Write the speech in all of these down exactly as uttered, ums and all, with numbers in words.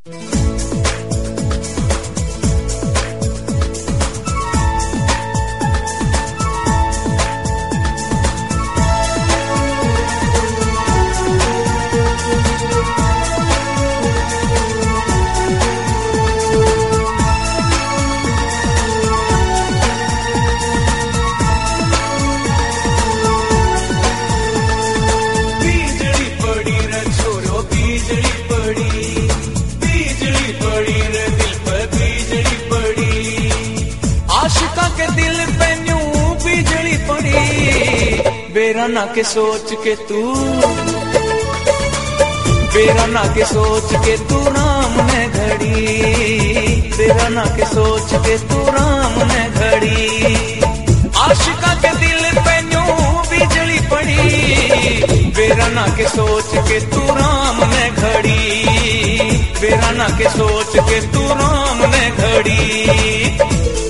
बेराना के सोच के तू बेराना के सोच के तू राम ने घड़ी बेराना के सोच के तू राम ने घड़ी आशिका के दिल पे यूं बिजली पड़ी बेराना के सोच के तू राम ने घड़ी बेराना के सोच के तू राम ने घड़ी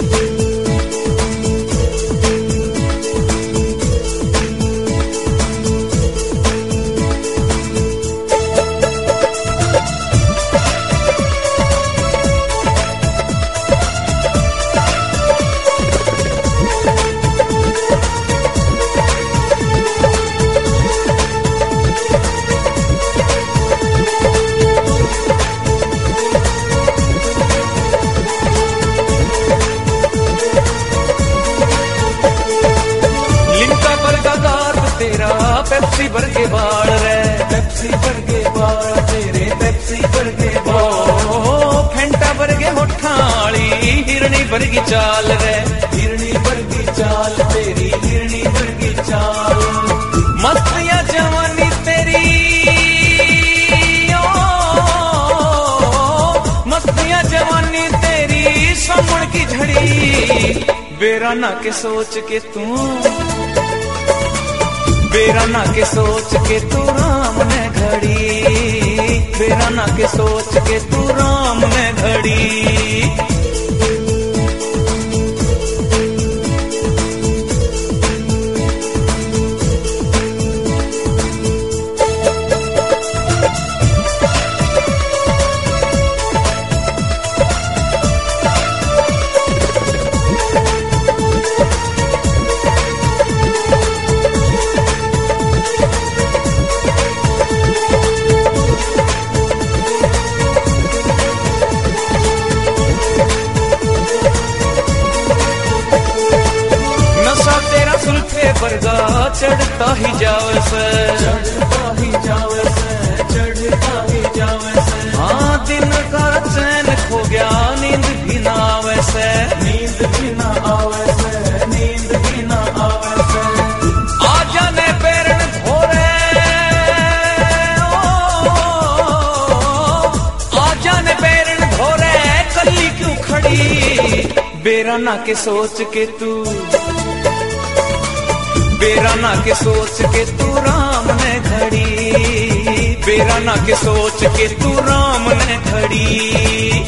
पेप्सी भर के बाल रे पेप्सी भर के बाल तेरे पेप्सी भर के बाल फेंटा भर के होठाली हिरणी भर की चाल रे हिरणी भर की चाल तेरी हिरणी भर की चाल मस्तियां जवानी तेरी ओ मस्तियां जवानी तेरी समण की झड़ी बेराना के सोच के तू बेराना के सोच के तू राम ने घड़ी बेराना के सोच के तू राम ने घड़ी चढ़ता ही जावे से चढ़ता ही जावे से चढ़ता ही जावे से हाँ दिन का चैन खो गया नींद भी ना आवे से नींद भी ना आवे से नींद भी ना आवे से आ जाने पैरण भोरे आ जाने पैरण भोरे कली क्यों खड़ी बेराना के सोच के तू बेराना के सोच के तू राम ने घड़ी बेराना के सोच के तू राम ने घड़ी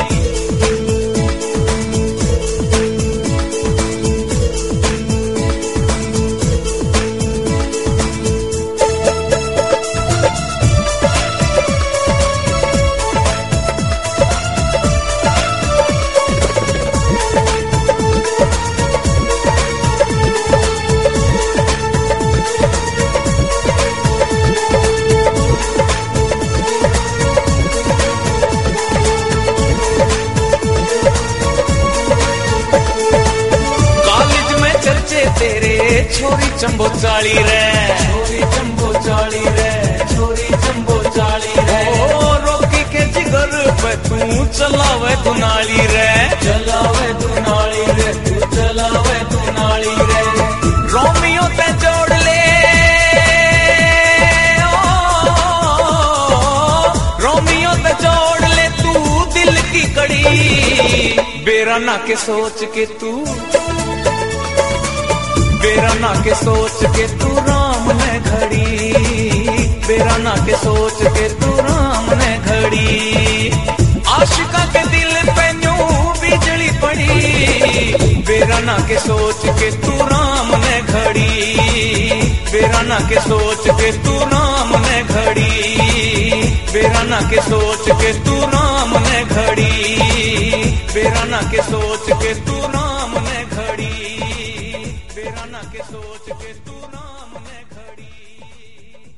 छोरी चंबो चाली रे छोरी चंबो चाली रे छोरी चंबो चाली रे ओ रोकी के जिगर पे तू चलावे दुनाली रे चलावे दुनाली रे तू चलावे दुनाली रे रोमियो ते जोड़ ले ओ रोमियो ते जोड़ ले तू दिल की कड़ी बेराना के सोच के तू बेराना के सोच के तू राम ने घड़ी बेराना के सोच के तू राम ने घड़ी आशिका के दिल पे यूं बिजली पड़ी बेराना के सोच के तू राम ने घड़ी बेराना के सोच के तू राम ने घड़ी बेराना के सोच के तू राम ने बेराना के सोच के तू राम ने घड़ी, बेराना के सोच के तू राम